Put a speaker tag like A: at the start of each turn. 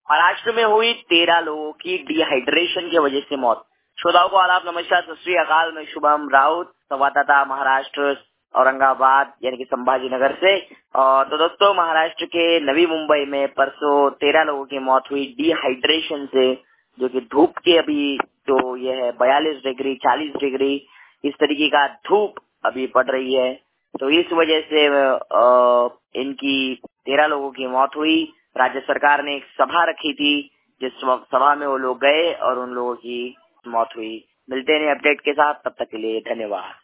A: महाराष्ट्र में हुई 13 लोगों की डिहाइड्रेशन की वजह से मौत। श्रोताओं को आदाब, नमस्कार, सत श्री अकाल। मैं शुभम राउत, संवाददाता महाराष्ट्र औरंगाबाद यानी कि संभाजी नगर से। और तो दोस्तों, महाराष्ट्र के नवी मुंबई में परसों 13 लोगों की मौत हुई डिहाइड्रेशन से, जो कि धूप के अभी जो ये है 42 डिग्री 40 डिग्री इस तरीके का धूप अभी पड़ रही है। तो इस वजह से इनकी 13 लोगों की मौत हुई। राज्य सरकार ने एक सभा रखी थी, जिस सभा में वो लोग गए और उन लोगों की मौत हुई। मिलते हैं अपडेट के साथ, तब तक के लिए धन्यवाद।